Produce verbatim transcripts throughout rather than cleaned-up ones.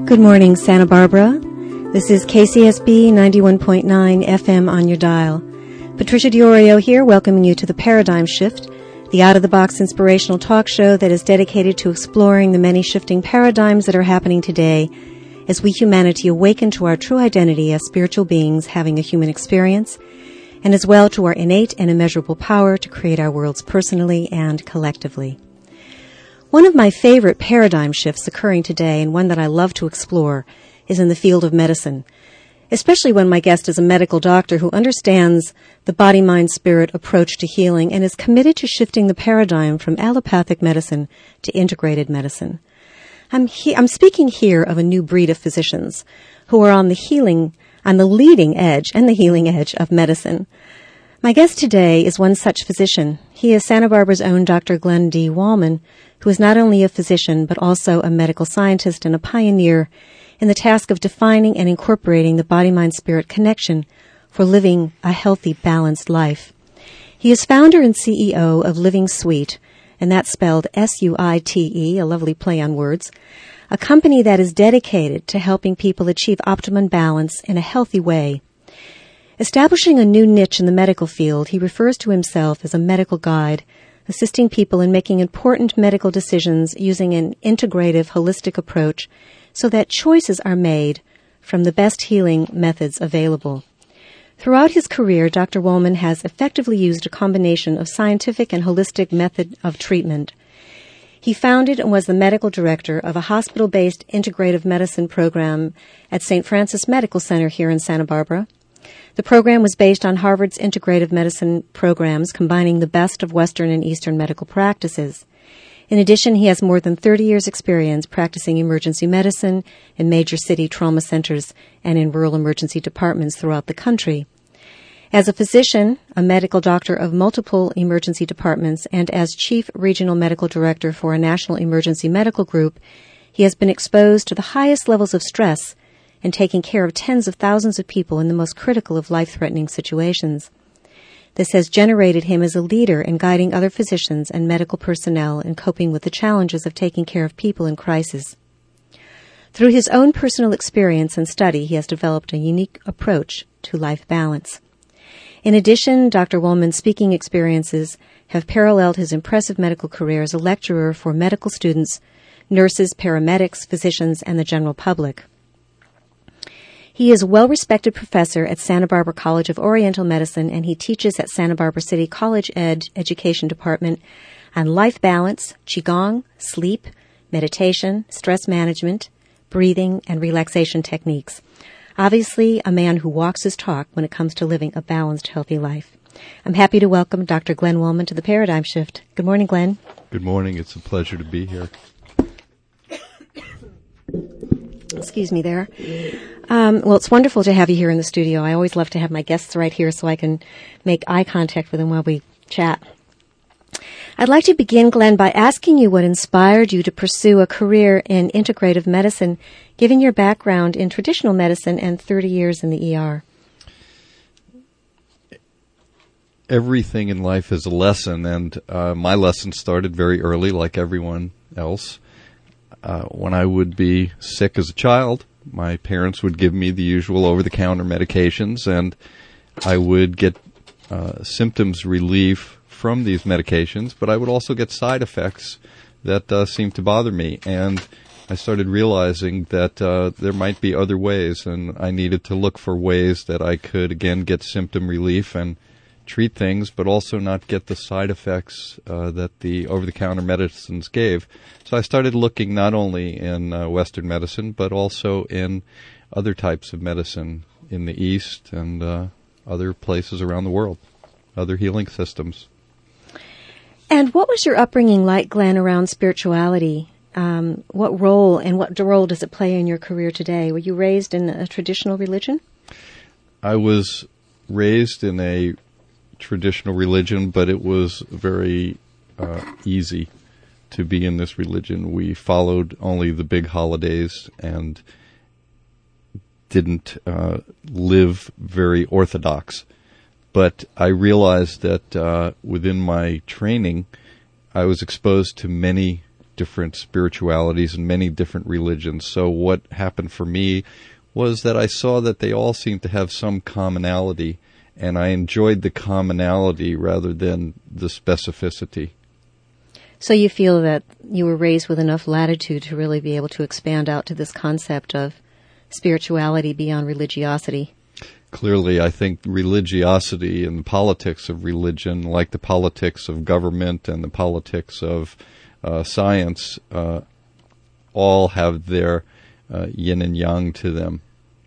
Good morning, Santa Barbara. This is K C S B ninety-one point nine F M on your dial. Patricia Diorio here, welcoming you to the Paradigm Shift, the out-of-the-box inspirational talk show that is dedicated to exploring the many shifting paradigms that are happening today as we humanity awaken to our true identity as spiritual beings having a human experience, and as well to our innate and immeasurable power to create our worlds personally and collectively. One of my favorite paradigm shifts occurring today, and one that I love to explore, is in the field of medicine, especially when my guest is a medical doctor who understands the body-mind-spirit approach to healing and is committed to shifting the paradigm from allopathic medicine to integrated medicine. I'm, he- I'm speaking here of a new breed of physicians who are on the healing, on the leading edge and the healing edge of medicine. My guest today is one such physician. He is Santa Barbara's own Doctor Glenn D. Wallman, who is not only a physician but also a medical scientist and a pioneer in the task of defining and incorporating the body-mind-spirit connection for living a healthy, balanced life. He is founder and C E O of Living Suite, and that's spelled S U I T E, a lovely play on words, a company that is dedicated to helping people achieve optimum balance in a healthy way. Establishing a new niche in the medical field, he refers to himself as a medical guide, assisting people in making important medical decisions using an integrative, holistic approach so that choices are made from the best healing methods available. Throughout his career, Doctor Wallman has effectively used a combination of scientific and holistic method of treatment. He founded and was the medical director of a hospital-based integrative medicine program at Saint Francis Medical Center here in Santa Barbara. The program was based on Harvard's integrative medicine programs, combining the best of Western and Eastern medical practices. In addition, he has more than thirty years' experience practicing emergency medicine in major city trauma centers and in rural emergency departments throughout the country. As a physician, a medical doctor of multiple emergency departments, and as chief regional medical director for a national emergency medical group, he has been exposed to the highest levels of stress and taking care of tens of thousands of people in the most critical of life-threatening situations. This has generated him as a leader in guiding other physicians and medical personnel in coping with the challenges of taking care of people in crisis. Through his own personal experience and study, he has developed a unique approach to life balance. In addition, Doctor Wallman's speaking experiences have paralleled his impressive medical career as a lecturer for medical students, nurses, paramedics, physicians, and the general public. He is a well-respected professor at Santa Barbara College of Oriental Medicine, and he teaches at Santa Barbara City College Ed Education Department on life balance, qigong, sleep, meditation, stress management, breathing, and relaxation techniques. Obviously, a man who walks his talk when it comes to living a balanced, healthy life. I'm happy to welcome Doctor Glenn Wallman to the Paradigm Shift. Good morning, Glenn. Good morning. It's a pleasure to be here. Excuse me there. Um, well, it's wonderful to have you here in the studio. I always love to have my guests right here so I can make eye contact with them while we chat. I'd like to begin, Glenn, by asking you what inspired you to pursue a career in integrative medicine, given your background in traditional medicine and thirty years in the E R. Everything in life is a lesson, and uh, my lesson started very early, like everyone else. Uh, when I would be sick as a child, my parents would give me the usual over-the-counter medications, and I would get uh, symptoms relief from these medications, but I would also get side effects that uh, seemed to bother me. And I started realizing that uh, there might be other ways, and I needed to look for ways that I could, again, get symptom relief and treat things, but also not get the side effects uh, that the over-the-counter medicines gave. So I started looking not only in uh, Western medicine, but also in other types of medicine in the East and uh, other places around the world, other healing systems. And what was your upbringing like, Glenn, around spirituality? Um, what role and what role does it play in your career today? Were you raised in a traditional religion? I was raised in a traditional religion, but it was very uh, easy to be in this religion. We followed only the big holidays and didn't uh, live very orthodox. But I realized that uh, within my training, I was exposed to many different spiritualities and many different religions. So what happened for me was that I saw that they all seemed to have some commonality, and I enjoyed the commonality rather than the specificity. So you feel that you were raised with enough latitude to really be able to expand out to this concept of spirituality beyond religiosity? Clearly, I think religiosity and the politics of religion, like the politics of government and the politics of uh, science, uh, all have their uh, yin and yang to them.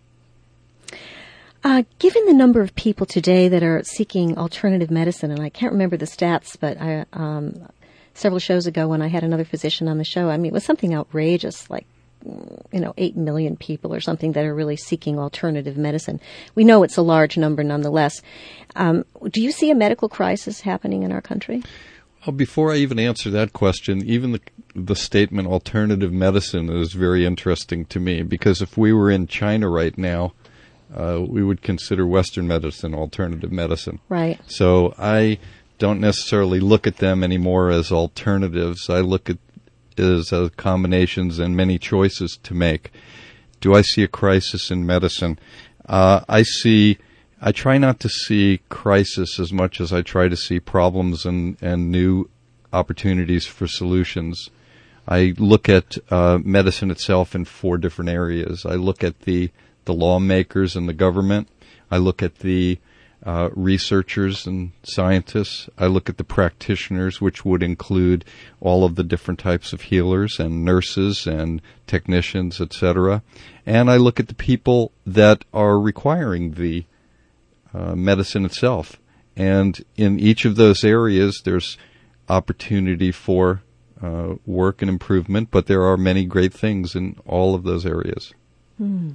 Uh, given the number of people today that are seeking alternative medicine, and I can't remember the stats, but I, um, several shows ago when I had another physician on the show, I mean, it was something outrageous, like, you know, eight million people or something that are really seeking alternative medicine. We know it's a large number nonetheless. Um, do you see a medical crisis happening in our country? Well, before I even answer that question, even the, the statement alternative medicine is very interesting to me, because if we were in China right now, uh, we would consider Western medicine alternative medicine. Right. So I don't necessarily look at them anymore as alternatives. I look at is uh, combinations and many choices to make. Do I see a crisis in medicine? Uh, I see, I try not to see crisis as much as I try to see problems and, and new opportunities for solutions. I look at uh, medicine itself in four different areas. I look at the, the lawmakers and the government. I look at the Uh, researchers and scientists. I look at the practitioners, which would include all of the different types of healers and nurses and technicians, et cetera. And I look at the people that are requiring the uh, medicine itself. And in each of those areas, there's opportunity for uh, work and improvement, but there are many great things in all of those areas. Hmm.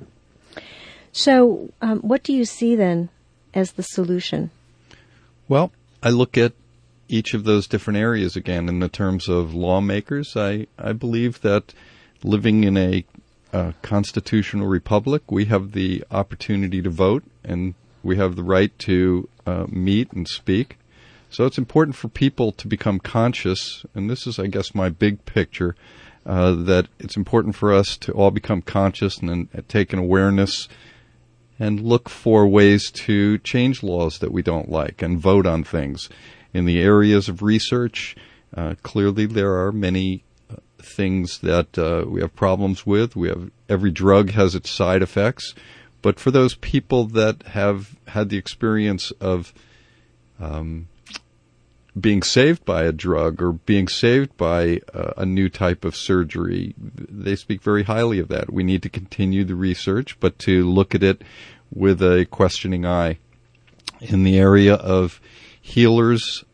So um, what do you see then as the solution? Well, I look at each of those different areas again. In the terms of lawmakers, I, I believe that living in a uh, constitutional republic, we have the opportunity to vote, and we have the right to uh, meet and speak. So it's important for people to become conscious, and this is, I guess, my big picture, uh, that it's important for us to all become conscious and, and take an awareness and look for ways to change laws that we don't like and vote on things. In the areas of research, uh, clearly there are many uh, things that uh, we have problems with. We have every drug has its side effects, but for those people that have had the experience of um, being saved by a drug or being saved by uh, a new type of surgery, they speak very highly of that. We need to continue the research, but to look at it with a questioning eye. In the area of healers,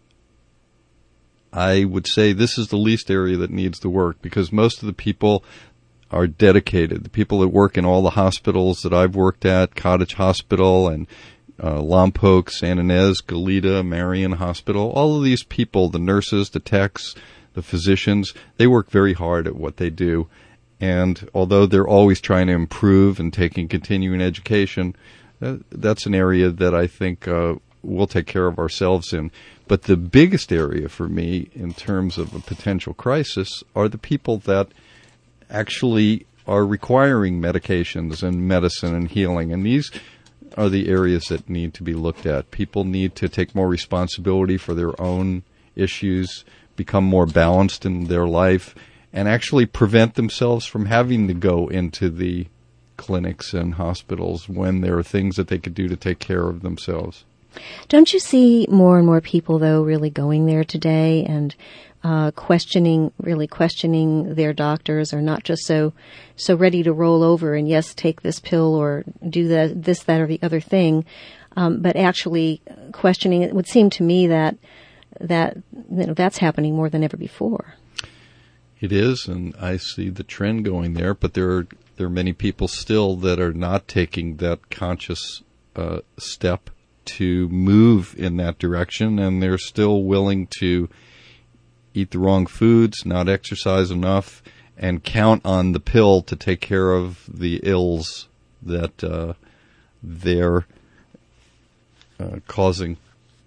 I would say this is the least area that needs the work, because most of the people are dedicated. The people that work in all the hospitals that I've worked at, Cottage Hospital and Uh, Lompoc, San Ynez, Goleta, Marion Hospital, all of these people, the nurses, the techs, the physicians, they work very hard at what they do. And although they're always trying to improve and taking continuing education, uh, that's an area that I think uh, we'll take care of ourselves in. But the biggest area for me in terms of a potential crisis are the people that actually are requiring medications and medicine and healing. And these are the areas that need to be looked at. People need to take more responsibility for their own issues, become more balanced in their life, and actually prevent themselves from having to go into the clinics and hospitals when there are things that they could do to take care of themselves. Don't you see more and more people, though, really going there today and uh, questioning, really questioning their doctors, or not just so so ready to roll over and, yes, take this pill or do the, this, that, or the other thing, um, but actually questioning? It would seem to me that that you know, that's happening more than ever before. It is, and I see the trend going there, but there are, there are many people still that are not taking that conscious uh, step to move in that direction, and they're still willing to eat the wrong foods, not exercise enough, and count on the pill to take care of the ills that uh, they're uh, causing.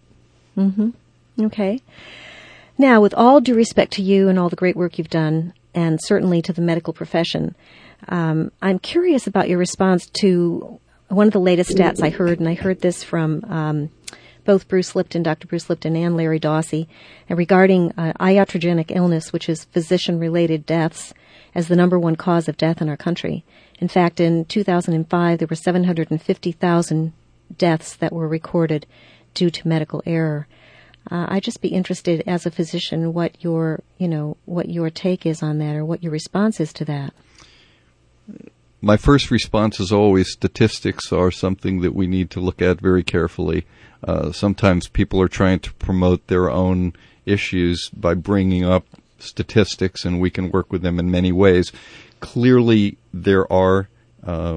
Mm-hmm. Okay. Now, with all due respect to you and all the great work you've done, and certainly to the medical profession. Um, I'm curious about your response to one of the latest stats I heard, and I heard this from um, both Bruce Lipton, Doctor Bruce Lipton, and Larry Dawsey, and regarding uh, iatrogenic illness, which is physician-related deaths, as the number one cause of death in our country. In fact, in two thousand five, there were seven hundred fifty thousand deaths that were recorded due to medical error. Uh, I'd just be interested, as a physician, what your, you know, what your take is on that, or what your response is to that. My first response is always statistics are something that we need to look at very carefully. Uh, sometimes people are trying to promote their own issues by bringing up statistics, and we can work with them in many ways. Clearly, there are uh,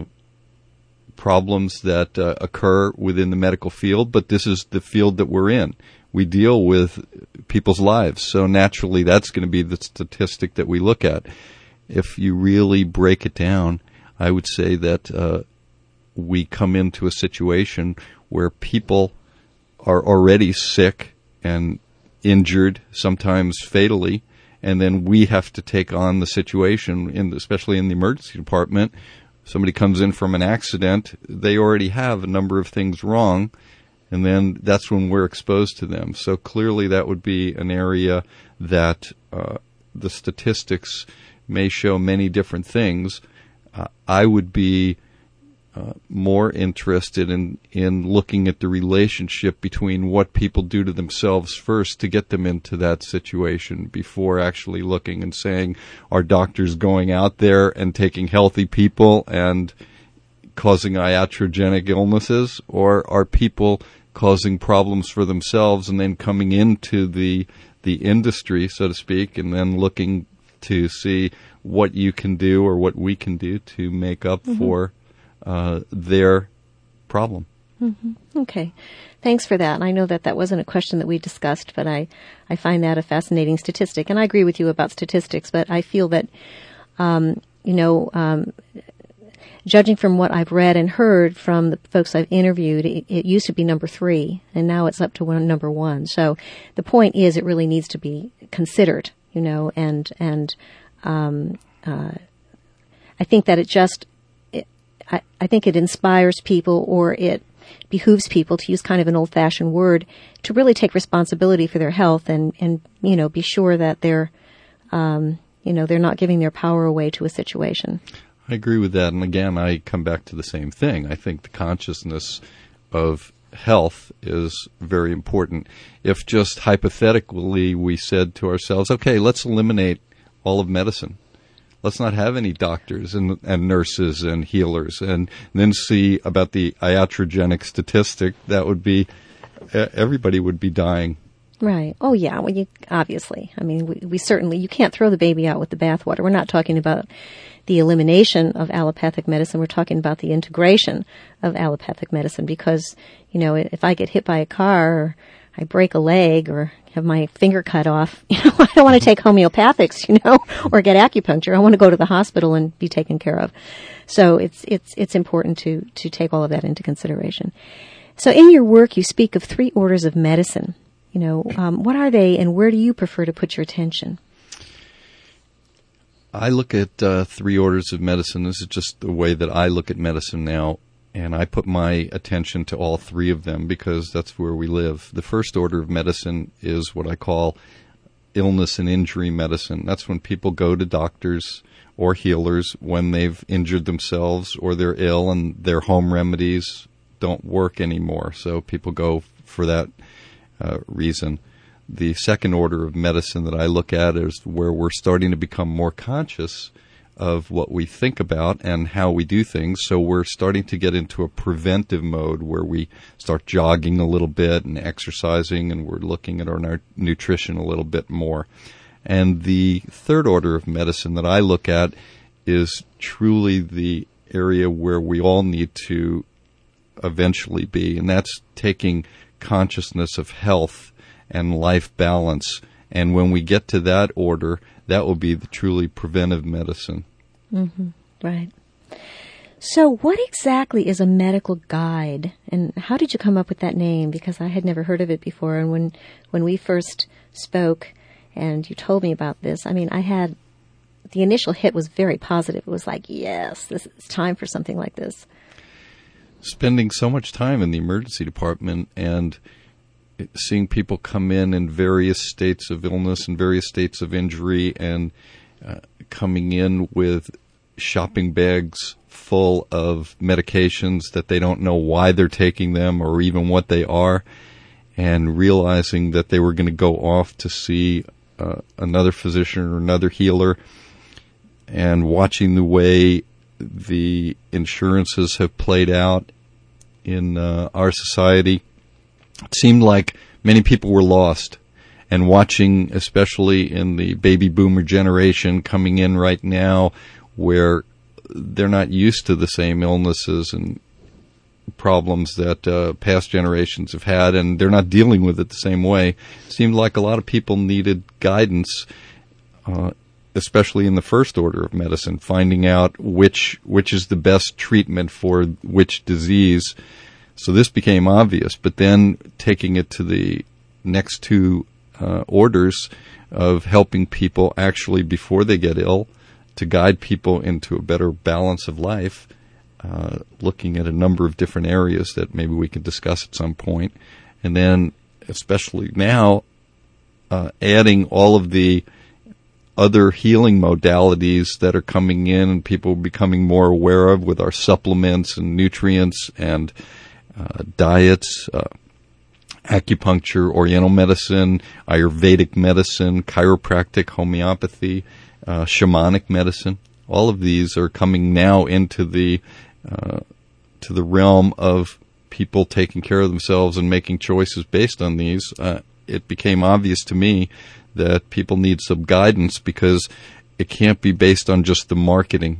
problems that uh, occur within the medical field, but this is the field that we're in. We deal with people's lives, so naturally that's going to be the statistic that we look at. If you really break it down, I would say that uh, we come into a situation where people are already sick and injured, sometimes fatally, and then we have to take on the situation, in, especially in the emergency department. Somebody comes in from an accident, they already have a number of things wrong, and then that's when we're exposed to them. So clearly that would be an area that uh, the statistics may show many different things. Uh, I would be uh, more interested in, in looking at the relationship between what people do to themselves first to get them into that situation before actually looking and saying, are doctors going out there and taking healthy people and causing iatrogenic illnesses, or are people causing problems for themselves and then coming into the the industry, so to speak, and then looking to see what you can do or what we can do to make up mm-hmm. for uh, their problem. Mm-hmm. Okay. Thanks for that. And I know that that wasn't a question that we discussed, but I, I find that a fascinating statistic. And I agree with you about statistics, but I feel that, um, you know, um, judging from what I've read and heard from the folks I've interviewed, it, it used to be number three, and now it's up to one, number one. So the point is, it really needs to be considered, you know, and and um, uh, I think that it just, it, I, I think it inspires people, or it behooves people, to use kind of an old-fashioned word, to really take responsibility for their health and, and you know, be sure that they're, um, you know, they're not giving their power away to a situation. I agree with that. And again, I come back to the same thing. I think the consciousness of health is very important. If just hypothetically we said to ourselves, okay, let's eliminate all of medicine. Let's not have any doctors and, and nurses and healers, and then see about the iatrogenic statistic, that would be, everybody would be dying. Right. Oh, yeah. Well, you, obviously. I mean, we, we certainly, you can't throw the baby out with the bathwater. We're not talking about the elimination of allopathic medicine. We're talking about the integration of allopathic medicine, because, you know, if I get hit by a car, or I break a leg, or have my finger cut off, you know, I don't want to take homeopathics, you know, or get acupuncture. I want to go to the hospital and be taken care of. So it's, it's, it's important to, to take all of that into consideration. So in your work, you speak of three orders of medicine. You know, um, what are they, and where do you prefer to put your attention? I look at uh, three orders of medicine. This is just the way that I look at medicine now, and I put my attention to all three of them because that's where we live. The first order of medicine is what I call illness and injury medicine. That's when people go to doctors or healers when they've injured themselves or they're ill and their home remedies don't work anymore. So people go for that uh, reason. The second order of medicine that I look at is where we're starting to become more conscious of what we think about and how we do things. So we're starting to get into a preventive mode where we start jogging a little bit and exercising, and we're looking at our nutrition a little bit more. And the third order of medicine that I look at is truly the area where we all need to eventually be, and that's taking consciousness of health and life balance. And when we get to that order, that will be the truly preventive medicine. Mm-hmm. Right. So what exactly is a medical guide, and how did you come up with that name? Because I had never heard of it before, and when, when we first spoke and you told me about this, I mean, I had the initial hit was very positive. It was like, yes, this is time for something like this. Spending so much time in the emergency department and seeing people come in in various states of illness and various states of injury, and uh, coming in with shopping bags full of medications that they don't know why they're taking them or even what they are, and realizing that they were going to go off to see uh, another physician or another healer, and watching the way the insurances have played out in uh, our society. It seemed like many people were lost, and watching, especially in the baby boomer generation coming in right now, where they're not used to the same illnesses and problems that uh, past generations have had, and they're not dealing with it the same way. It seemed like a lot of people needed guidance, uh, especially in the first order of medicine, finding out which which is the best treatment for which disease. So this became obvious, but then taking it to the next two uh, orders of helping people actually before they get ill, to guide people into a better balance of life, uh, looking at a number of different areas that maybe we can discuss at some point. And then, especially now, uh, adding all of the other healing modalities that are coming in and people are becoming more aware of with our supplements and nutrients and uh, diets, uh, acupuncture, oriental medicine, Ayurvedic medicine, chiropractic, homeopathy, uh, shamanic medicine. All of these are coming now into the uh, to the realm of people taking care of themselves and making choices based on these. Uh, it became obvious to me that people need some guidance because it can't be based on just the marketing.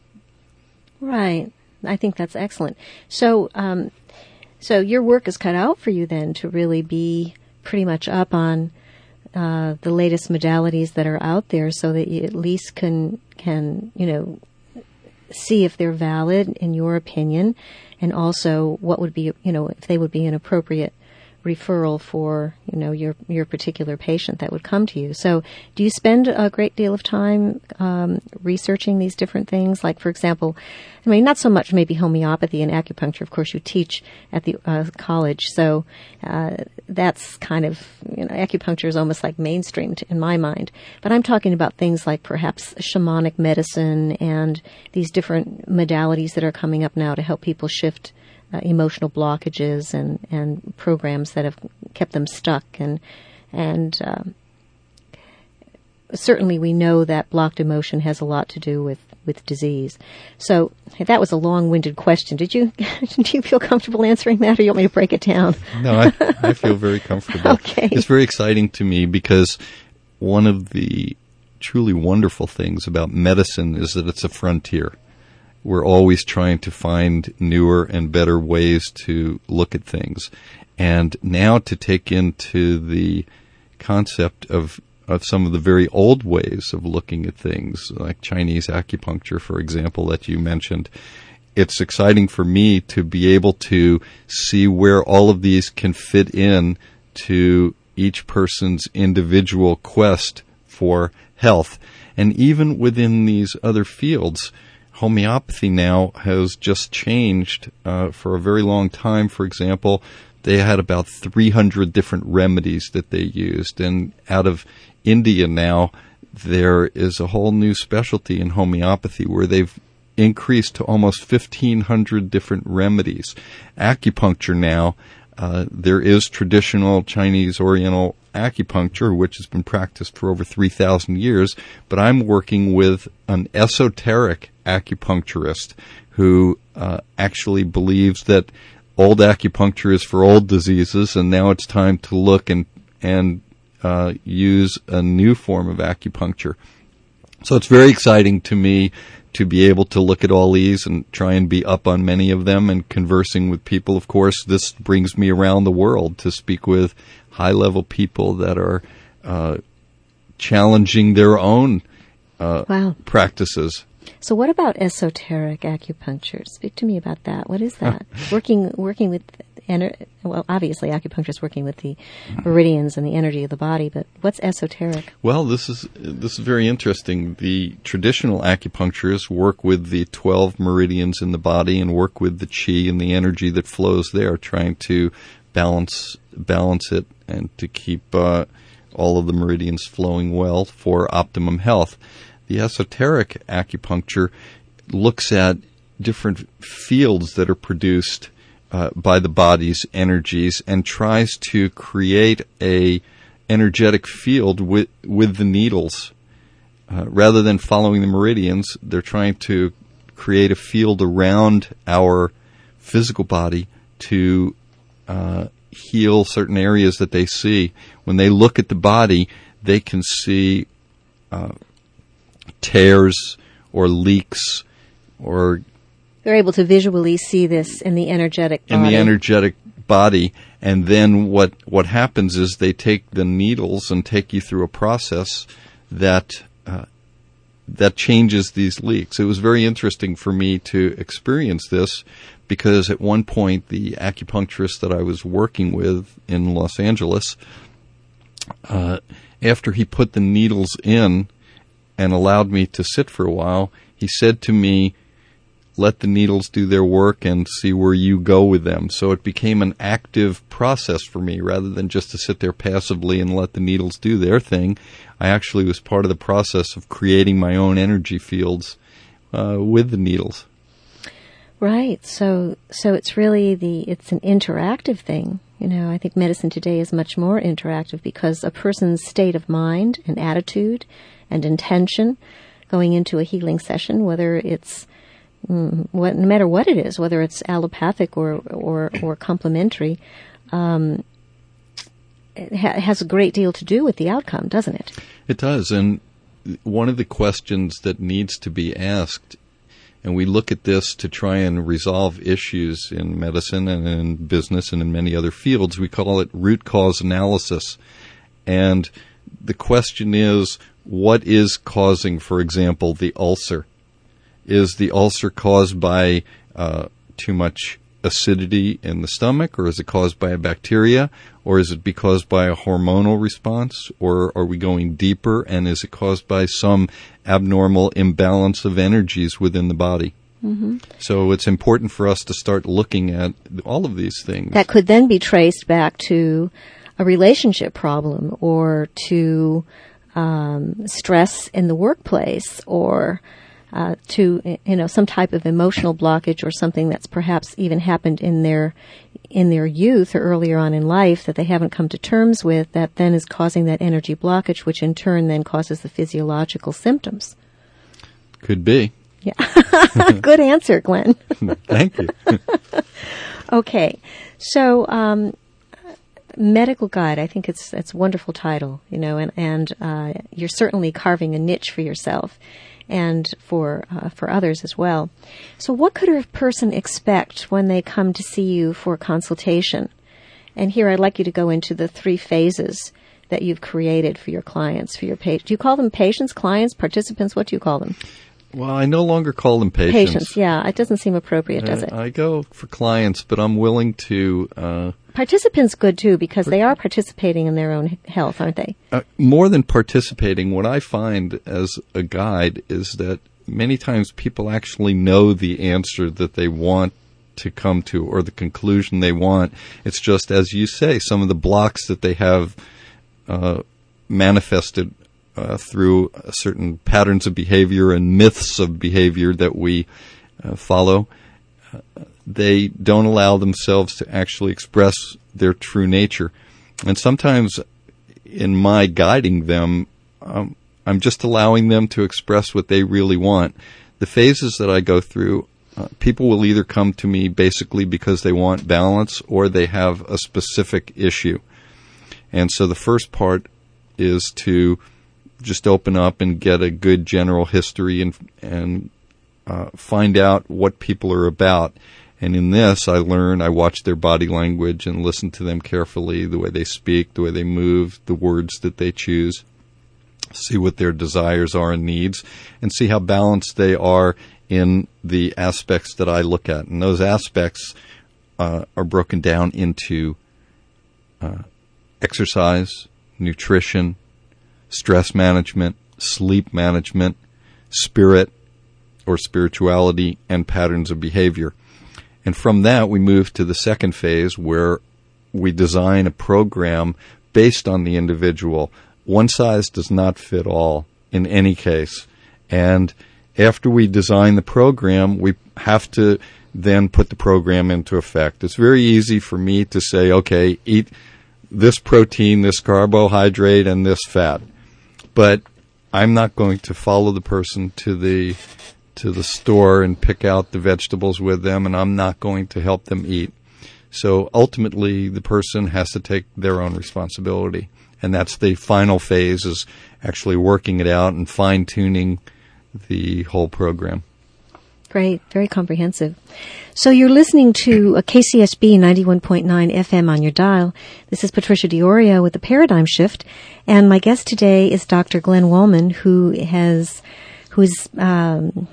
Right. I think that's excellent. So, um, so your work is cut out for you then to really be pretty much up on uh, the latest modalities that are out there, so that you at least can can you know see if they're valid in your opinion, and also what would be you know if they would be an appropriate referral for, you know, your your particular patient that would come to you. So do you spend a great deal of time um, researching these different things? Like, for example, I mean, not so much maybe homeopathy and acupuncture. Of course, you teach at the uh, college, so uh, that's kind of, you know, acupuncture is almost like mainstream to, in my mind. But I'm talking about things like perhaps shamanic medicine and these different modalities that are coming up now to help people shift Uh, emotional blockages and, and programs that have kept them stuck. And and um, certainly we know that blocked emotion has a lot to do with, with disease. So that was a long-winded question. Did you do you feel comfortable answering that, or you want me to break it down? No, I, I feel very comfortable. Okay. It's very exciting to me because one of the truly wonderful things about medicine is that it's a frontier. We're always trying to find newer and better ways to look at things. And now to take into the concept of, of some of the very old ways of looking at things, like Chinese acupuncture, for example, that you mentioned, it's exciting for me to be able to see where all of these can fit in to each person's individual quest for health. And even within these other fields, homeopathy now has just changed uh, for a very long time. For example, they had about three hundred different remedies that they used. And out of India now, there is a whole new specialty in homeopathy where they've increased to almost fifteen hundred different remedies. Acupuncture now, uh, there is traditional Chinese Oriental acupuncture, which has been practiced for over three thousand years, but I'm working with an esoteric acupuncturist who uh, actually believes that old acupuncture is for old diseases, and now it's time to look and and uh, use a new form of acupuncture. So it's very exciting to me to be able to look at all these and try and be up on many of them, and conversing with people. Of course, this brings me around the world to speak with high-level people that are uh, challenging their own uh, wow. practices. So what about esoteric acupuncture? Speak to me about that. What is that? working working with ener- well, obviously acupuncture is working with the meridians and the energy of the body, but what's esoteric? Well, this is this is very interesting. The traditional acupuncturists work with the twelve meridians in the body and work with the chi and the energy that flows there, trying to balance balance it and to keep uh, all of the meridians flowing well for optimum health. The esoteric acupuncture looks at different fields that are produced uh, by the body's energies and tries to create a energetic field with with the needles. Uh, rather than following the meridians, they're trying to create a field around our physical body to uh, heal certain areas that they see. When they look at the body, they can see uh, tears or leaks, or they're able to visually see this in the energetic body. In the energetic body. And then what, what happens is they take the needles and take you through a process that uh, that changes these leaks. It was very interesting for me to experience this because at one point the acupuncturist that I was working with in Los Angeles, uh, after he put the needles in and allowed me to sit for a while, he said to me, let the needles do their work and see where you go with them. So it became an active process for me rather than just to sit there passively and let the needles do their thing. I actually was part of the process of creating my own energy fields uh, with the needles. Right. So so it's really the it's an interactive thing. You know, I think medicine today is much more interactive because a person's state of mind and attitude and intention going into a healing session, whether it's mm, what, no matter what it is, whether it's allopathic or or, or complementary, um, it ha- has a great deal to do with the outcome, doesn't it? It does. And one of the questions that needs to be asked, and we look at this to try and resolve issues in medicine and in business and in many other fields, we call it root cause analysis. And the question is, what is causing, for example, the ulcer? Is the ulcer caused by uh, too much acidity in the stomach, or is it caused by a bacteria, or is it because by a hormonal response, or are we going deeper, and is it caused by some abnormal imbalance of energies within the body? Mm-hmm. So it's important for us to start looking at all of these things. That could then be traced back to a relationship problem, or to um, stress in the workplace, or Uh, to, you know, some type of emotional blockage or something that's perhaps even happened in their in their youth or earlier on in life that they haven't come to terms with, that then is causing that energy blockage, which in turn then causes the physiological symptoms. Could be. Yeah. Good answer, Glenn. Thank you. Okay. So, um, medical guide, I think it's it's a wonderful title, you know, and, and uh, you're certainly carving a niche for yourself and for uh, for others as well. So what could a person expect when they come to see you for consultation? And here I'd like you to go into the three phases that you've created for your clients, for your patients. Do you call them patients, clients, participants? What do you call them? Well, I no longer call them patients. Patients, yeah. It doesn't seem appropriate, does it? I, I go for clients, but I'm willing to... Uh, Participants good, too, because they are participating in their own health, aren't they? Uh, more than participating, what I find as a guide is that many times people actually know the answer that they want to come to or the conclusion they want. It's just, as you say, some of the blocks that they have uh, manifested uh, through certain patterns of behavior and myths of behavior that we uh, follow. Uh, they don't allow themselves to actually express their true nature. And sometimes in my guiding them, um, I'm just allowing them to express what they really want. The phases that I go through, uh, people will either come to me basically because they want balance or they have a specific issue. And so the first part is to just open up and get a good general history and, and uh, find out what people are about. And in this, I learn, I watch their body language and listen to them carefully, the way they speak, the way they move, the words that they choose, see what their desires are and needs, and see how balanced they are in the aspects that I look at. And those aspects uh, are broken down into uh, exercise, nutrition, stress management, sleep management, spirit or spirituality, and patterns of behavior. And from that, we move to the second phase where we design a program based on the individual. One size does not fit all in any case. And after we design the program, we have to then put the program into effect. It's very easy for me to say, okay, eat this protein, this carbohydrate, and this fat. But I'm not going to follow the person to the to the store and pick out the vegetables with them, and I'm not going to help them eat. So ultimately, the person has to take their own responsibility. And that's the final phase, is actually working it out and fine-tuning the whole program. Great, very comprehensive. So you're listening to a K C S B ninety-one point nine F M on your dial. This is Patricia Diorio with The Paradigm Shift, and my guest today is Doctor Glenn Wollman, who has, who's um,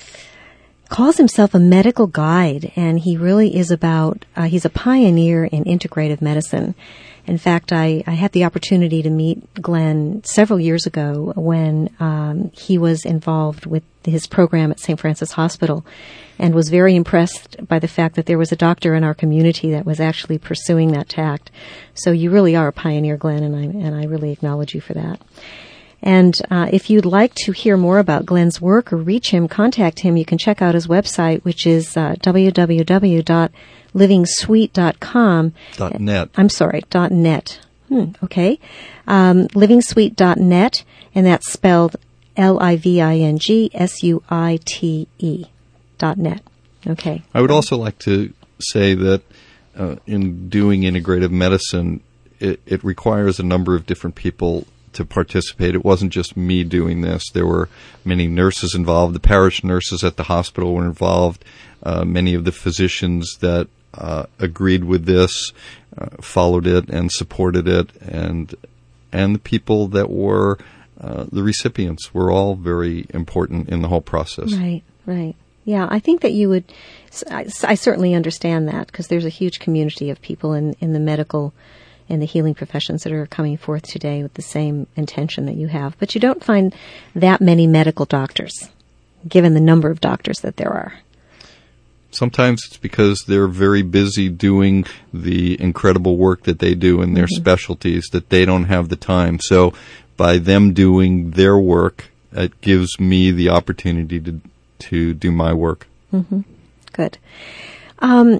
calls himself a medical guide, and he really is about. Uh, he's a pioneer in integrative medicine. In fact, I, I had the opportunity to meet Glenn several years ago when um, he was involved with his program at Saint Francis Hospital, and was very impressed by the fact that there was a doctor in our community that was actually pursuing that tact. So you really are a pioneer, Glenn, and I, and I really acknowledge you for that. And uh, if you'd like to hear more about Glenn's work or reach him, contact him, you can check out his website, which is uh, w w w dot living sweet dot com. Dot net. I'm sorry, dot net. Hmm, okay. Um, living sweet dot net, and that's spelled L I V I N G S U I T E dot net. Okay. I would also like to say that uh, in doing integrative medicine, it, it requires a number of different people to participate. It wasn't just me doing this. There were many nurses involved. The parish nurses at the hospital were involved. Uh, many of the physicians that uh, agreed with this uh, followed it and supported it, and and the people that were uh, the recipients were all very important in the whole process. Right, right. Yeah, I think that you would, I, I certainly understand that, because there's a huge community of people in, in the medical and the healing professions that are coming forth today with the same intention that you have. But you don't find that many medical doctors, given the number of doctors that there are. Sometimes it's because they're very busy doing the incredible work that they do in their mm-hmm. specialties that they don't have the time. So by them doing their work, it gives me the opportunity to to do my work. Mm-hmm. Good. Um,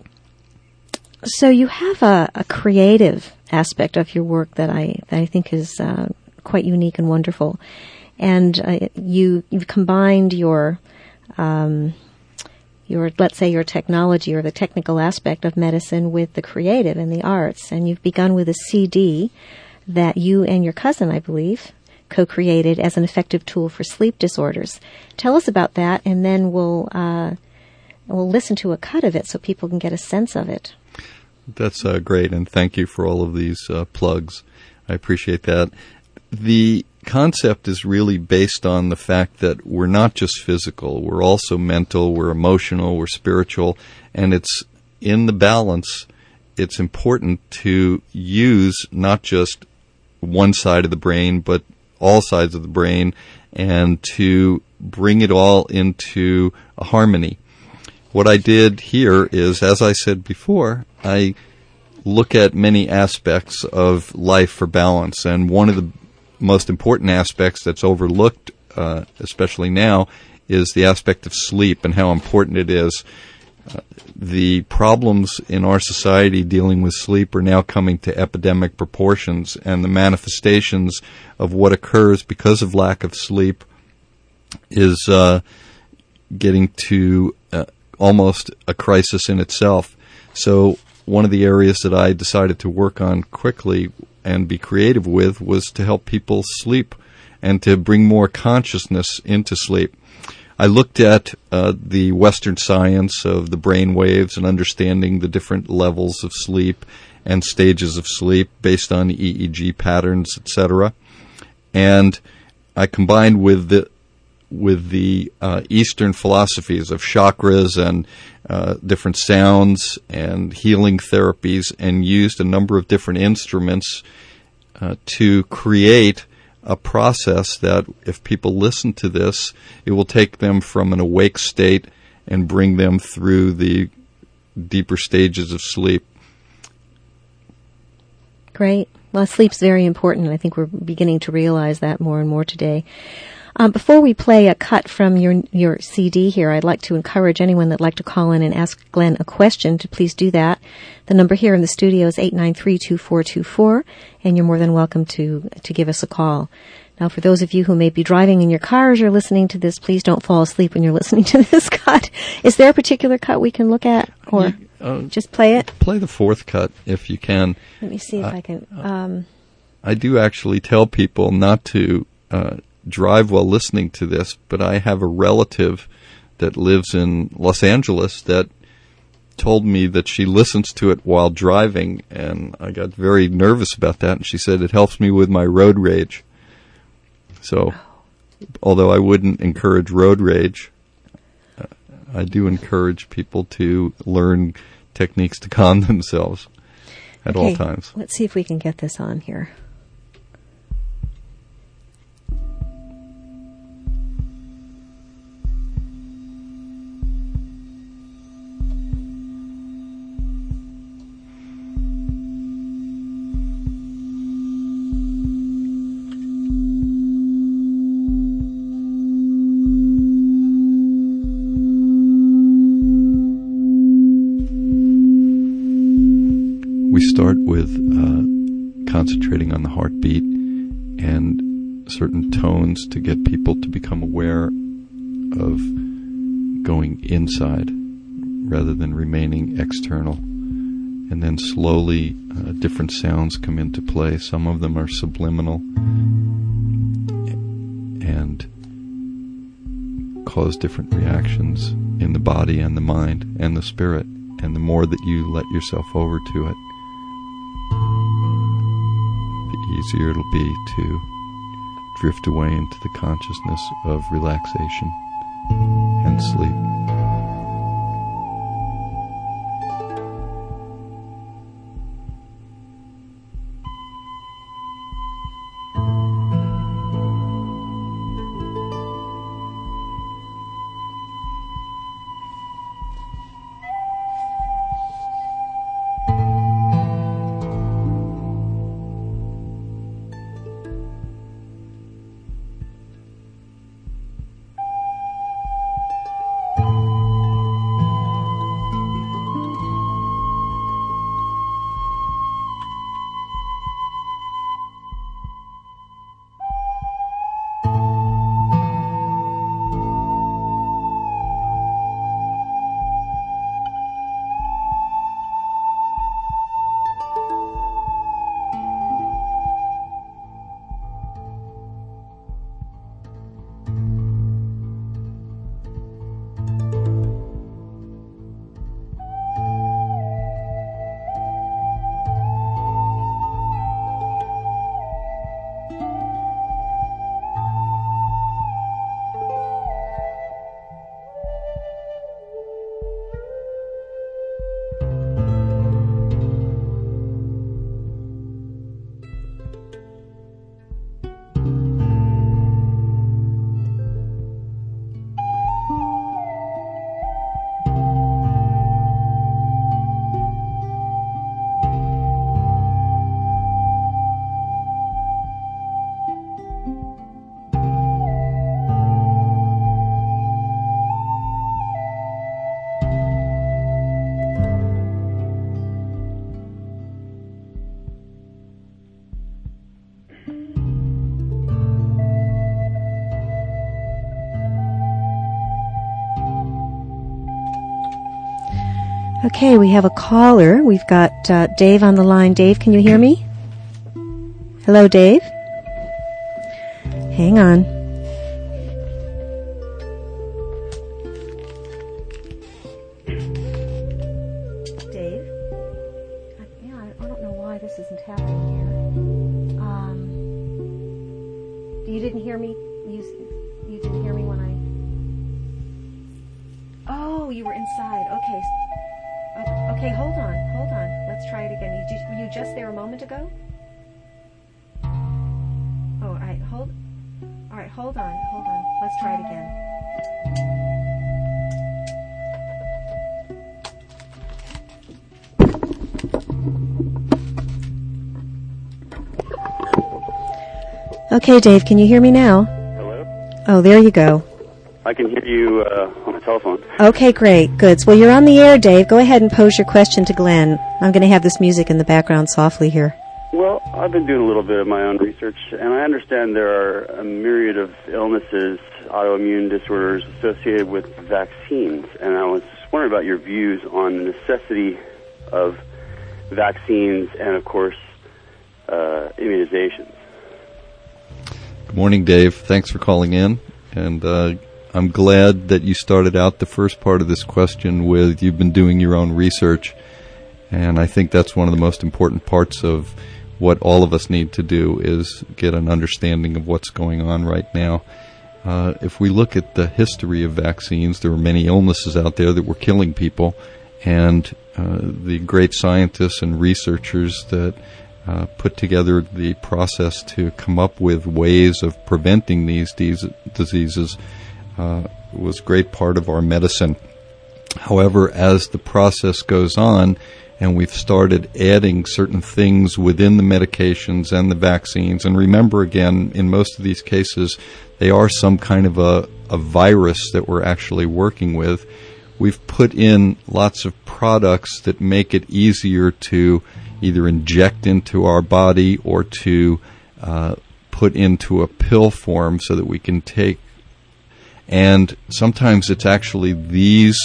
so you have a, a creative aspect of your work that I that I think is uh, quite unique and wonderful, and uh, you you've combined your um, your let's say your technology or the technical aspect of medicine with the creative and the arts, and you've begun with a C D that you and your cousin, I believe, co-created as an effective tool for sleep disorders. Tell us about that, and then we'll uh, we'll listen to a cut of it so people can get a sense of it. That's uh, great, and thank you for all of these uh, plugs. I appreciate that. The concept is really based on the fact that we're not just physical, we're also mental, we're emotional, we're spiritual, and it's in the balance. It's important to use not just one side of the brain, but all sides of the brain, and to bring it all into a harmony. What I did here is, as I said before, I look at many aspects of life for balance, and one of the most important aspects that's overlooked, uh, especially now, is the aspect of sleep and how important it is. Uh, the problems in our society dealing with sleep are now coming to epidemic proportions, and the manifestations of what occurs because of lack of sleep is uh, getting to uh, almost a crisis in itself. So one of the areas that I decided to work on quickly and be creative with was to help people sleep and to bring more consciousness into sleep. I looked at uh, the Western science of the brain waves and understanding the different levels of sleep and stages of sleep based on E E G patterns, et cetera. And I combined with the with the uh, Eastern philosophies of chakras and uh, different sounds and healing therapies, and used a number of different instruments uh, to create a process that, if people listen to this, it will take them from an awake state and bring them through the deeper stages of sleep. Great. Well, sleep's very important. I think we're beginning to realize that more and more today. Um, before we play a cut from your your C D here, I'd like to encourage anyone that'd like to call in and ask Glenn a question to please do that. The number here in the studio is eight nine three, two four two four, and you're more than welcome to to give us a call. Now, for those of you who may be driving in your car as you're listening to this, please don't fall asleep when you're listening to this cut. Is there a particular cut we can look at, or you, uh, just play it? Play the fourth cut if you can. Let me see if uh, I can. Um, I do actually tell people not to uh, drive while listening to this, but I have a relative that lives in Los Angeles that told me that she listens to it while driving, and I got very nervous about that, and she said it helps me with my road rage. So, although I wouldn't encourage road rage, uh, I do encourage people to learn techniques to calm themselves at okay, all times. Let's see if we can get this on here. We start with uh, concentrating on the heartbeat and certain tones to get people to become aware of going inside rather than remaining external. And then slowly uh, different sounds come into play. Some of them are subliminal and cause different reactions in the body and the mind and the spirit. And the more that you let yourself over to it, the easier it'll be to drift away into the consciousness of relaxation and sleep. Okay, we have a caller. We've got uh, Dave on the line. Dave, can you hear me? Hello, Dave? Hang on. Dave? I, yeah, I, I don't know why this isn't happening here. Um, you didn't hear me? You, you didn't hear me when I Oh, you were inside. Okay. Oh, okay, hold on. Hold on. Let's try it again. You, did, were you just there a moment ago? Oh, all right. Hold. All right. Hold on. Hold on. Let's try it again. Okay, Dave, can you hear me now? Hello? Oh, there you go. I can hear you uh, on the telephone. Okay, great. Good. Well, you're on the air, Dave. Go ahead and pose your question to Glenn. I'm going to have this music in the background softly here. Well, I've been doing a little bit of my own research, and I understand there are a myriad of illnesses, autoimmune disorders associated with vaccines, and I was wondering about your views on the necessity of vaccines and, of course, uh, immunizations. Good morning, Dave. Thanks for calling in, and uh, I'm glad that you started out the first part of this question with you've been doing your own research, and I think that's one of the most important parts of what all of us need to do is get an understanding of what's going on right now. Uh, if we look at the history of vaccines, there were many illnesses out there that were killing people, and uh, the great scientists and researchers that Uh, put together the process to come up with ways of preventing these de- diseases uh, was a great part of our medicine. However, as the process goes on and we've started adding certain things within the medications and the vaccines, and remember again, in most of these cases, they are some kind of a, a virus that we're actually working with, we've put in lots of products that make it easier to either inject into our body or to uh, put into a pill form so that we can take. And sometimes it's actually these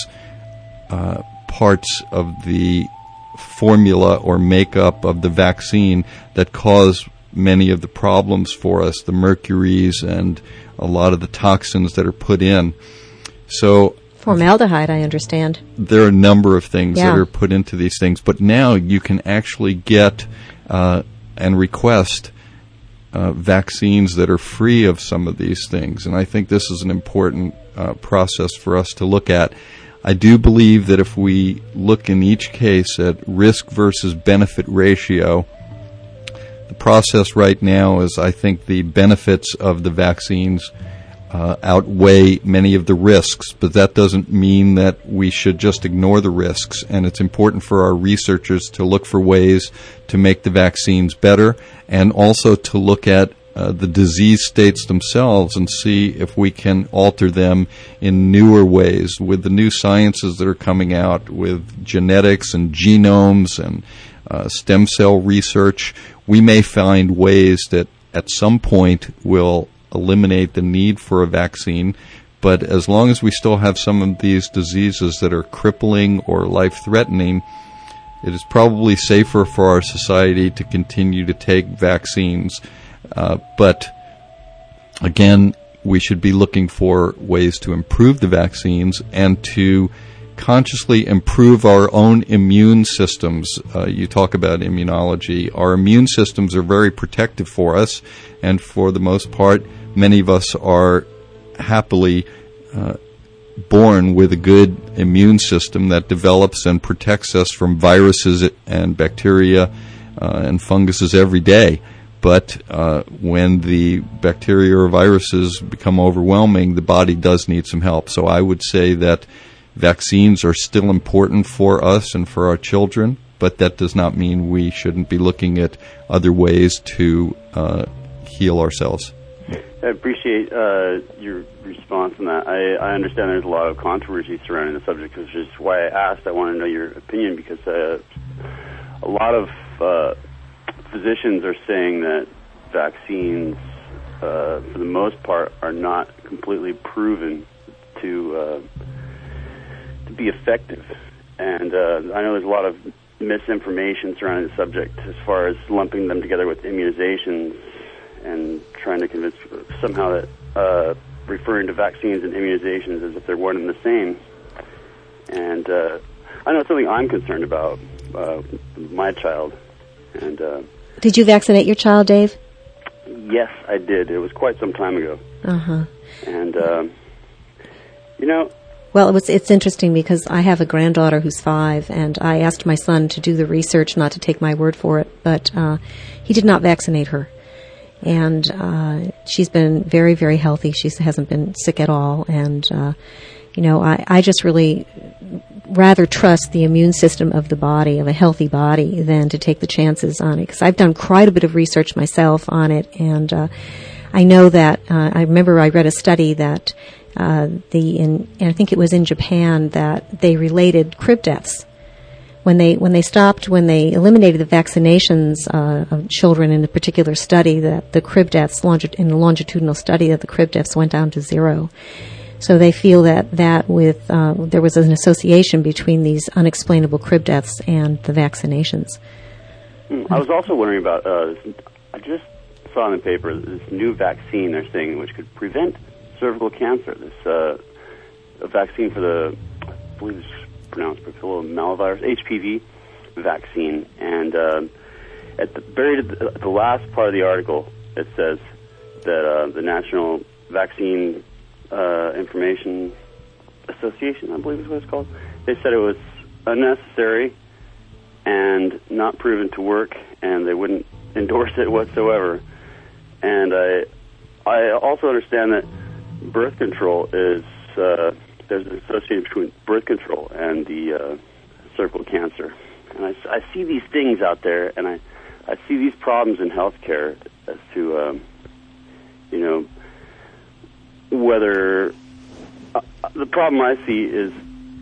uh, parts of the formula or makeup of the vaccine that cause many of the problems for us, the mercuries and a lot of the toxins that are put in. So formaldehyde, I understand. There are a number of things yeah. that are put into these things, but now you can actually get uh, and request uh, vaccines that are free of some of these things, and I think this is an important uh, process for us to look at. I do believe that if we look in each case at risk versus benefit ratio, the process right now is I think the benefits of the vaccines Uh, outweigh many of the risks, but that doesn't mean that we should just ignore the risks, and it's important for our researchers to look for ways to make the vaccines better and also to look at uh, the disease states themselves and see if we can alter them in newer ways with the new sciences that are coming out with genetics and genomes and uh, stem cell research. We may find ways that at some point will eliminate the need for a vaccine, but as long as we still have some of these diseases that are crippling or life-threatening, it is probably safer for our society to continue to take vaccines. Uh, but again, we should be looking for ways to improve the vaccines and to consciously improve our own immune systems. Uh, you talk about immunology. Our immune systems are very protective for us, and for the most part, many of us are happily uh, born with a good immune system that develops and protects us from viruses and bacteria uh, and funguses every day. But uh, when the bacteria or viruses become overwhelming, the body does need some help. So I would say that vaccines are still important for us and for our children, but that does not mean we shouldn't be looking at other ways to uh, heal ourselves. I appreciate uh, your response on that. I, I understand there's a lot of controversy surrounding the subject, which is why I asked. I want to know your opinion because uh, a lot of uh, physicians are saying that vaccines, uh, for the most part, are not completely proven to uh, to be effective. And uh, I know there's a lot of misinformation surrounding the subject as far as lumping them together with immunizations and trying to convince somehow that uh, referring to vaccines and immunizations as if they're one and the same. And uh, I know it's something I'm concerned about, uh, my child. And uh, did you vaccinate your child, Dave? Yes, I did. It was quite some time ago. Uh-huh. And, um, you know, Well, it was, it's interesting because I have a granddaughter who's five, and I asked my son to do the research, not to take my word for it, but uh, he did not vaccinate her. And uh, she's been very, very healthy. She hasn't been sick at all. And, uh, you know, I, I just really rather trust the immune system of the body, of a healthy body, than to take the chances on it. Because I've done quite a bit of research myself on it, and uh, I know that, uh, I remember I read a study that uh, the, in, I think it was in Japan, that they related crib deaths. When they when they stopped, when they eliminated the vaccinations uh, of children in a particular study, that the crib deaths, longi- in a longitudinal study, that the crib deaths went down to zero. So they feel that, that with uh, there was an association between these unexplainable crib deaths and the vaccinations. I was also wondering about, uh, I just saw in the paper this new vaccine they're saying which could prevent cervical cancer. This uh, a vaccine for the, I believe it's pronounced papillomalavirus, H P V vaccine. And uh, at the buried at the, at the last part of the article, it says that uh, the National Vaccine uh, Information Association, I believe is what it's called, they said it was unnecessary and not proven to work, and they wouldn't endorse it whatsoever. And I, I also understand that birth control is, uh, there's an association between birth control and the uh, cervical cancer. And I, I see these things out there, and I, I see these problems in healthcare as to, um, you know, whether uh, the problem I see is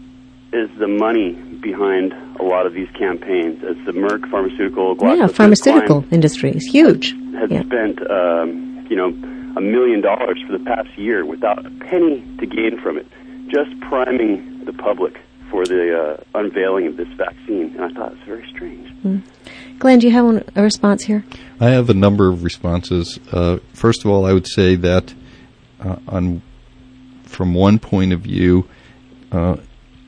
is the money behind a lot of these campaigns. As the Merck pharmaceutical, yeah, pharmaceutical industry is huge. Has yeah. spent, um, you know, a million dollars for the past year without a penny to gain from it, just priming the public for the uh, unveiling of this vaccine. And I thought it was very strange. Mm. Glenn, do you have one, a response here? I have a number of responses. Uh, first of all, I would say that uh, on from one point of view, uh,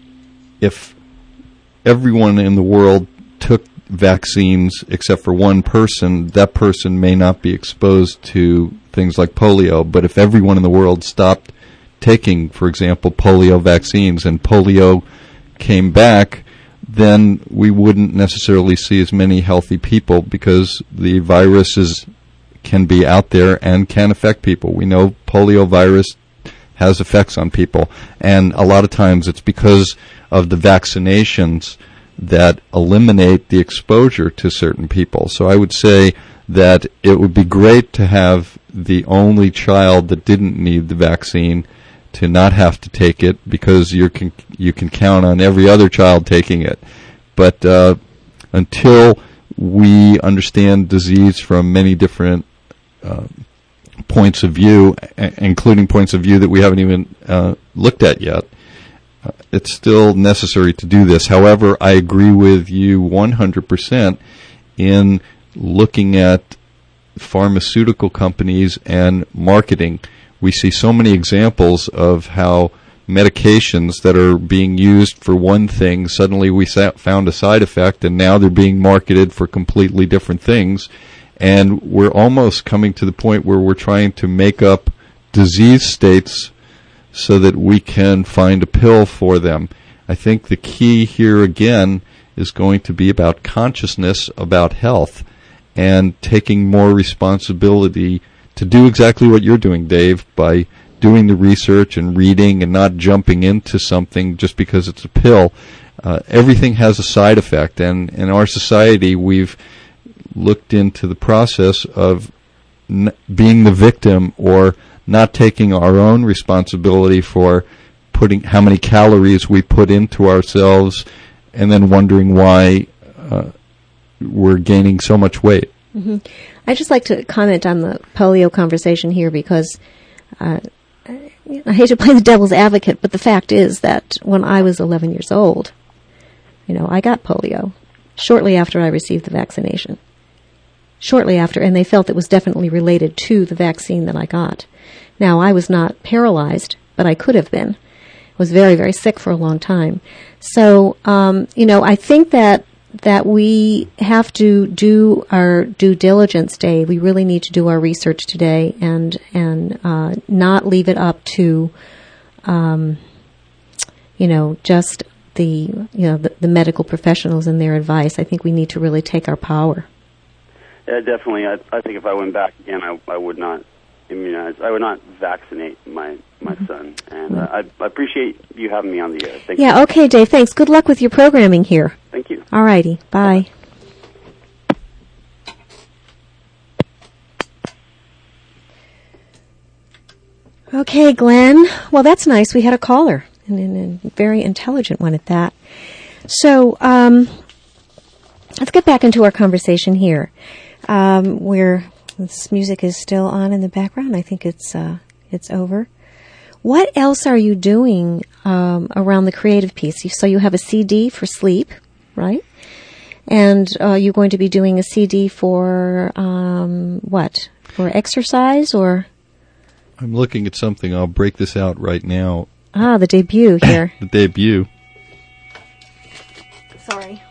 if everyone in the world took vaccines except for one person, that person may not be exposed to things like polio. But if everyone in the world stopped taking, for example, polio vaccines, and polio came back, then we wouldn't necessarily see as many healthy people, because the virus is, can be out there and can affect people. We know polio virus has effects on people, and a lot of times it's because of the vaccinations that eliminate the exposure to certain people. So I would say that it would be great to have the only child that didn't need the vaccine to not have to take it, because you can you can count on every other child taking it. But uh, until we understand disease from many different uh, points of view, a- including points of view that we haven't even uh, looked at yet, uh, it's still necessary to do this. However, I agree with you one hundred percent in looking at pharmaceutical companies and marketing. We see so many examples of how medications that are being used for one thing, suddenly we sa- found a side effect, and now they're being marketed for completely different things. And we're almost coming to the point where we're trying to make up disease states so that we can find a pill for them. I think the key here again is going to be about consciousness about health and taking more responsibility to do exactly what you're doing, Dave, by doing the research and reading and not jumping into something just because it's a pill. Uh, everything has a side effect, and in our society we've looked into the process of n- being the victim, or not taking our own responsibility for putting how many calories we put into ourselves, and then wondering why uh, we're gaining so much weight. Mm-hmm. I'd just like to comment on the polio conversation here, because uh, I hate to play the devil's advocate, but the fact is that when I was eleven years old, you know, I got polio shortly after I received the vaccination. Shortly after, and they felt it was definitely related to the vaccine that I got. Now, I was not paralyzed, but I could have been. I was very, very sick for a long time. So, um, you know, I think that that we have to do our due diligence, Dave. We really need to do our research today, and and uh, not leave it up to, um, you know, just the, you know, the, the medical professionals and their advice. I think we need to really take our power. Yeah, definitely. I, I think if I went back again, I, I would not immunize. I would not vaccinate my, my mm-hmm. son. And uh, I, I appreciate you having me on the air. Thank yeah, you. Okay, Dave. Thanks. Good luck with your programming here. Thank you. All righty. Bye. Bye. Okay, Glenn. Well, that's nice. We had a caller, and, and a very intelligent one at that. So, um, let's get back into our conversation here. Um, where this music is still on in the background. I think it's uh, it's over. What else are you doing um, around the creative piece? So you have a C D for sleep, right? And uh, you're going to be doing a C D for um, what? For exercise or? I'm looking at something. I'll break this out right now. Ah, the debut here. The debut. Sorry.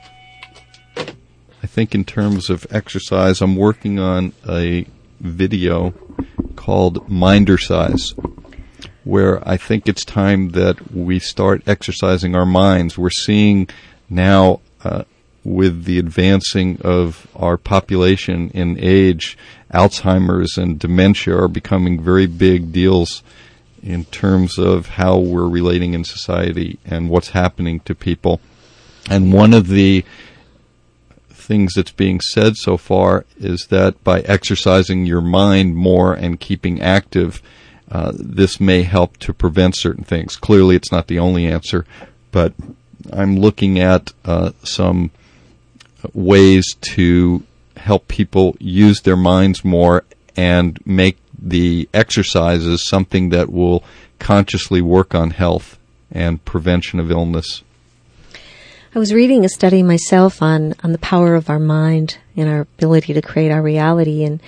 I think in terms of exercise, I'm working on a video called Mindercise, where I think it's time that we start exercising our minds. We're seeing now, uh, with the advancing of our population in age, Alzheimer's and dementia are becoming very big deals in terms of how we're relating in society and what's happening to people. And one of the things that's being said so far is that by exercising your mind more and keeping active, uh, this may help to prevent certain things. Clearly, it's not the only answer, but I'm looking at uh, some ways to help people use their minds more and make the exercises something that will consciously work on health and prevention of illness. I was reading a study myself on, on the power of our mind and our ability to create our reality, and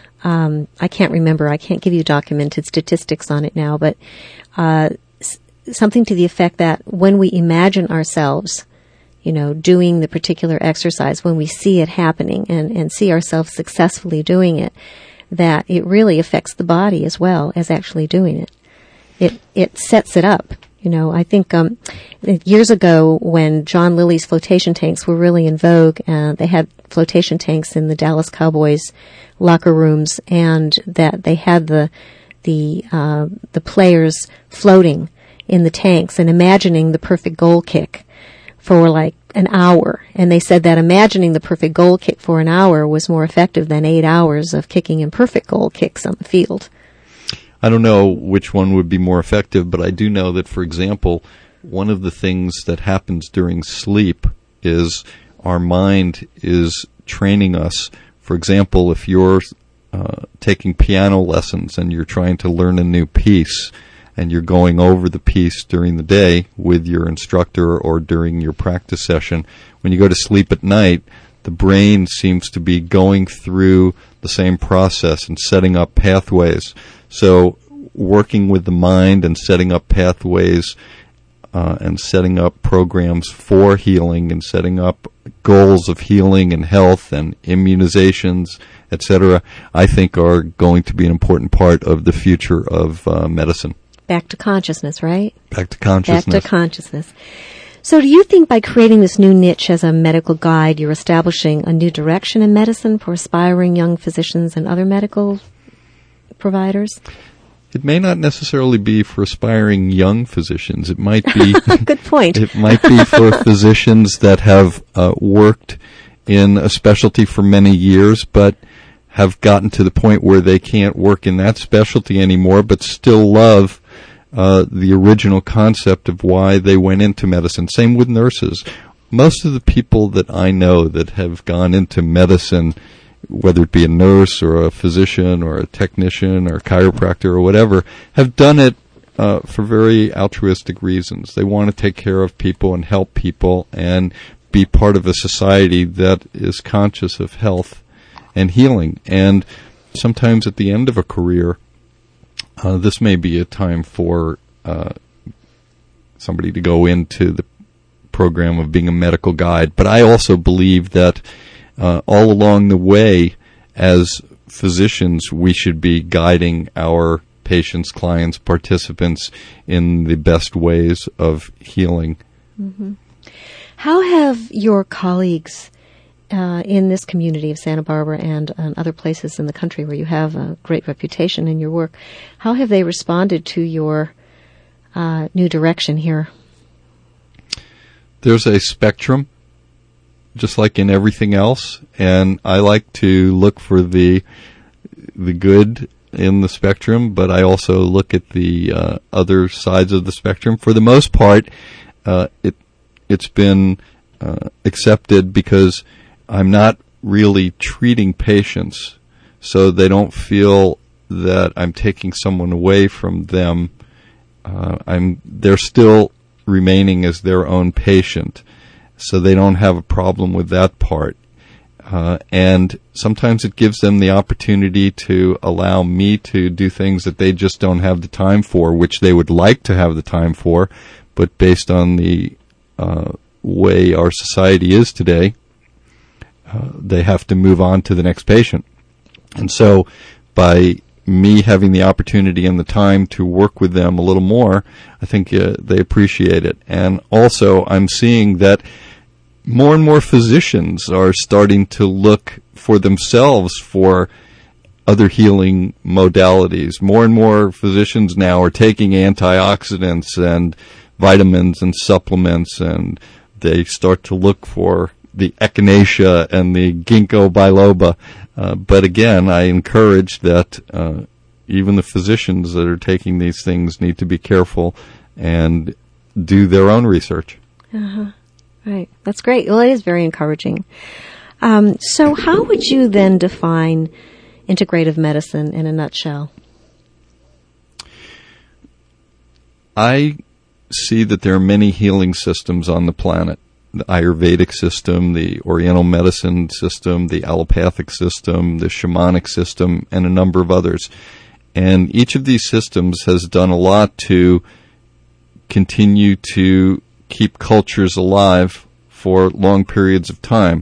um, I can't remember, I can't give you documented statistics on it now, but uh, s- something to the effect that when we imagine ourselves, you know, doing the particular exercise, when we see it happening and, and see ourselves successfully doing it, that it really affects the body as well as actually doing it. It it sets it up. You know, I think um, years ago when John Lilly's flotation tanks were really in vogue, uh, they had flotation tanks in the Dallas Cowboys locker rooms, and that they had the the uh, the players floating in the tanks and imagining the perfect goal kick for like an hour. And they said that imagining the perfect goal kick for an hour was more effective than eight hours of kicking imperfect goal kicks on the field. I don't know which one would be more effective, but I do know that, for example, one of the things that happens during sleep is our mind is training us. For example, if you're uh, taking piano lessons and you're trying to learn a new piece and you're going over the piece during the day with your instructor or during your practice session, when you go to sleep at night, the brain seems to be going through the same process and setting up pathways. So working with the mind and setting up pathways uh, and setting up programs for healing and setting up goals of healing and health and immunizations, et cetera, I think are going to be an important part of the future of uh, medicine. Back to consciousness, right? Back to consciousness. Back to consciousness. So do you think by creating this new niche as a medical guide, you're establishing a new direction in medicine for aspiring young physicians and other medical providers? It may not necessarily be for aspiring young physicians. It might be good point. It might be for physicians that have uh, worked in a specialty for many years, but have gotten to the point where they can't work in that specialty anymore, but still love uh, the original concept of why they went into medicine. Same with nurses. Most of the people that I know that have gone into medicine, whether it be a nurse or a physician or a technician or a chiropractor or whatever, have done it uh, for very altruistic reasons. They want to take care of people and help people and be part of a society that is conscious of health and healing. And sometimes at the end of a career, uh, this may be a time for uh, somebody to go into the program of being a medical guide. But I also believe that Uh, all along the way, as physicians, we should be guiding our patients, clients, participants in the best ways of healing. Mm-hmm. How have your colleagues uh, in this community of Santa Barbara and uh, other places in the country where you have a great reputation in your work, how have they responded to your uh, new direction here? There's a spectrum, just like in everything else, and I like to look for the the good in the spectrum, but I also look at the uh, other sides of the spectrum. For the most part, uh, it it's been uh, accepted because I'm not really treating patients, so they don't feel that I'm taking someone away from them. Uh, I'm they're still remaining as their own patient, so they don't have a problem with that part. Uh, and sometimes it gives them the opportunity to allow me to do things that they just don't have the time for, which they would like to have the time for, but based on the uh, way our society is today, uh, they have to move on to the next patient. And so by me having the opportunity and the time to work with them a little more, I think uh, they appreciate it. And also I'm seeing that more and more physicians are starting to look for themselves for other healing modalities. More and more physicians now are taking antioxidants and vitamins and supplements, and they start to look for the echinacea and the ginkgo biloba. Uh, but again, I encourage that uh, even the physicians that are taking these things need to be careful and do their own research. Uh-huh. Right. That's great. Well, it is very encouraging. Um, so how would you then define integrative medicine in a nutshell? I see that there are many healing systems on the planet. The Ayurvedic system, the Oriental medicine system, the allopathic system, the shamanic system, and a number of others. And each of these systems has done a lot to continue to keep cultures alive for long periods of time.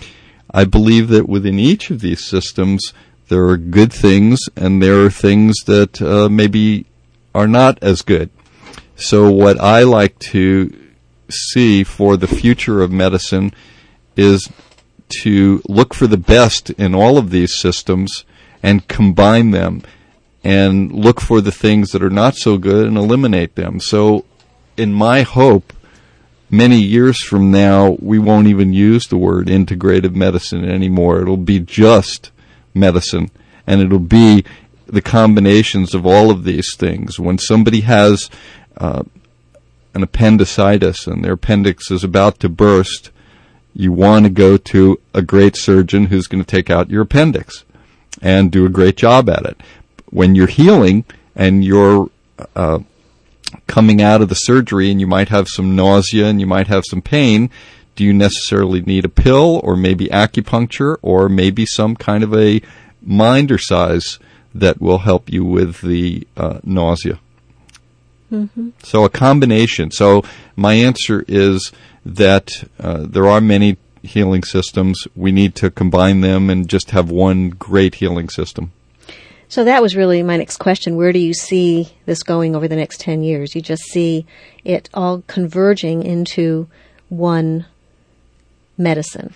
I believe that within each of these systems there are good things and there are things that uh, maybe are not as good. So what I like to see for the future of medicine is to look for the best in all of these systems and combine them, and look for the things that are not so good and eliminate them. So in my hope, many years from now, we won't even use the word integrative medicine anymore. It'll be just medicine, and it'll be the combinations of all of these things. When somebody has uh, an appendicitis and their appendix is about to burst, you want to go to a great surgeon who's going to take out your appendix and do a great job at it. When you're healing and you're uh, coming out of the surgery and you might have some nausea and you might have some pain, do you necessarily need a pill or maybe acupuncture or maybe some kind of a exercise that will help you with the uh, nausea? Mm-hmm. So a combination. So my answer is that uh, there are many healing systems. We need to combine them and just have one great healing system. So that was really my next question. Where do you see this going over the next ten years? You just see it all converging into one medicine.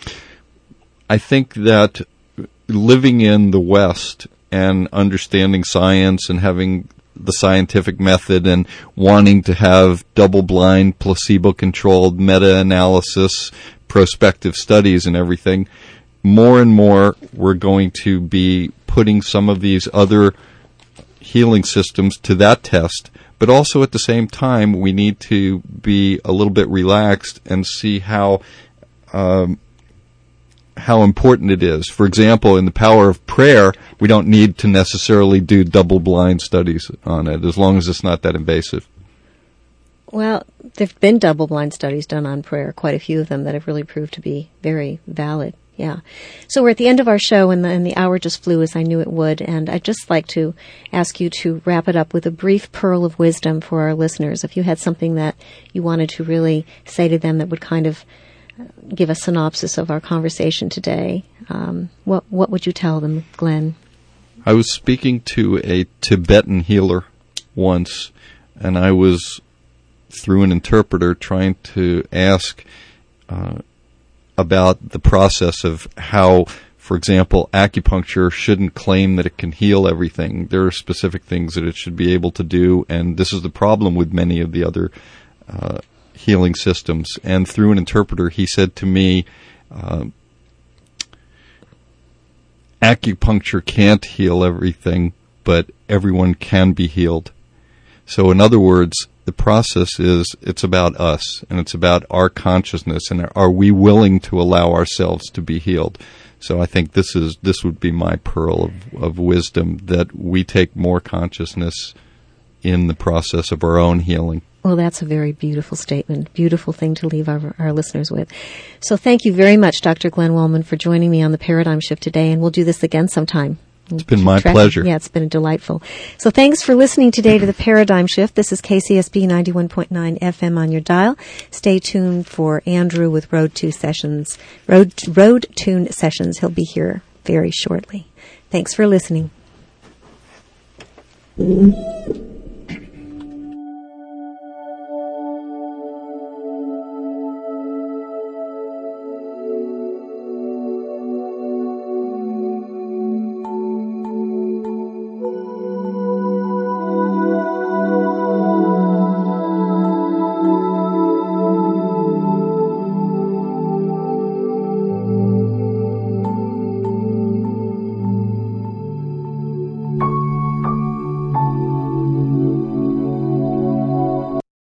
I think that living in the West and understanding science and having the scientific method and wanting to have double-blind, placebo-controlled meta-analysis, prospective studies and everything, more and more we're going to be putting some of these other healing systems to that test. But also at the same time, we need to be a little bit relaxed and see how um, how important it is. For example, in the power of prayer, we don't need to necessarily do double-blind studies on it, as long as it's not that invasive. Well, there have been double-blind studies done on prayer, quite a few of them that have really proved to be very valid. Yeah. So we're at the end of our show, and the, and the hour just flew as I knew it would, and I'd just like to ask you to wrap it up with a brief pearl of wisdom for our listeners. If you had something that you wanted to really say to them that would kind of give a synopsis of our conversation today, um, what what would you tell them, Glenn? I was speaking to a Tibetan healer once, and I was, through an interpreter, trying to ask uh, about the process of how, for example, acupuncture shouldn't claim that it can heal everything. There are specific things that it should be able to do, and this is the problem with many of the other uh, healing systems. And through an interpreter, he said to me, uh, acupuncture can't heal everything, but everyone can be healed. So in other words, the process is, it's about us, and it's about our consciousness, and are we willing to allow ourselves to be healed? So I think this is this would be my pearl of, of wisdom, that we take more consciousness in the process of our own healing. Well, that's a very beautiful statement, beautiful thing to leave our, our listeners with. So thank you very much, Doctor Glenn Wellman, for joining me on the Paradigm Shift today, and we'll do this again sometime. It's been my Track. pleasure. Yeah, it's been delightful. So thanks for listening today to the Paradigm Shift. This is K C S B ninety-one point nine F M on your dial. Stay tuned for Andrew with Road Two Sessions, Road Road Tune Sessions. He'll be here very shortly. Thanks for listening.